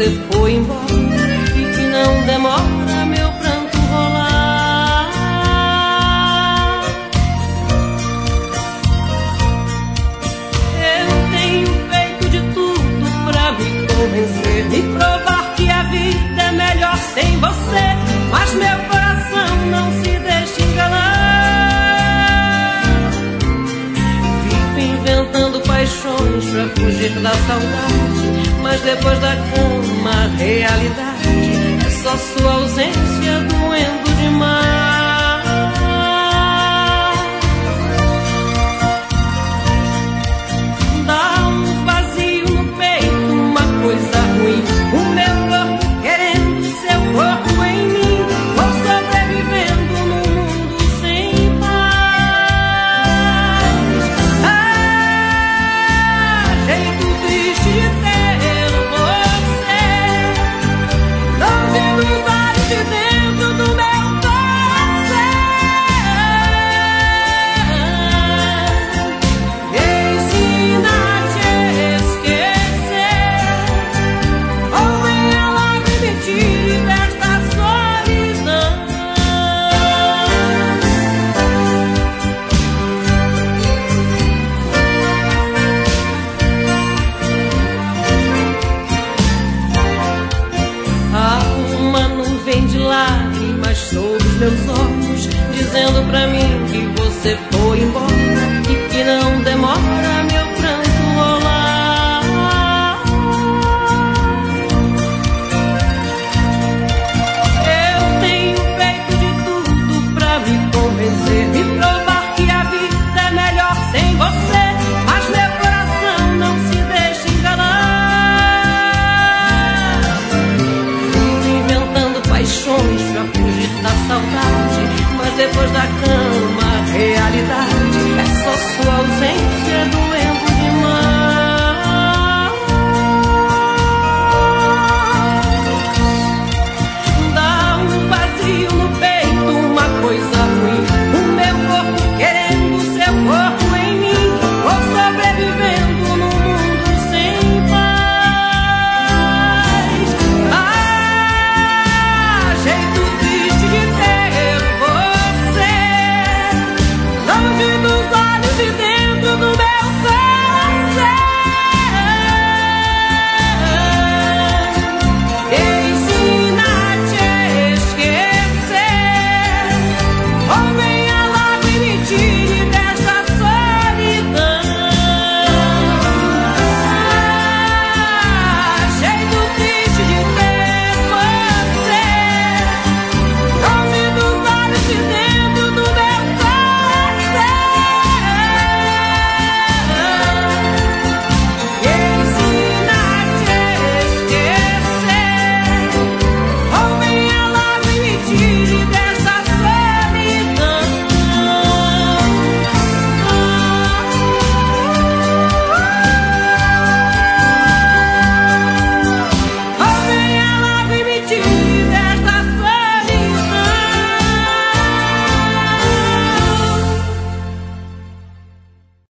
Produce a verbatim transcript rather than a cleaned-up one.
você foi embora e que não demora meu pranto rolar. Eu tenho feito de tudo pra me convencer, me provar que a vida é melhor sem você, mas meu coração não se deixa enganar. Vivo inventando paixões pra fugir da saudade, mas depois da cama a realidade é só sua ausência doendo demais. Dá um vazio no peito, uma coisa ruim, o meu corpo querendo seu corpo em mim. Vou sobrevivendo num mundo sem paz. Ah, jeito triste de ter você dormindo embaixo de dentro do meu coração. Ensina a te esquecer, ou venha logo me tire desta solidão. Há uma nuvem de lágrimas sobre os meus olhos, dizendo pra mim que você foi embora e que não demora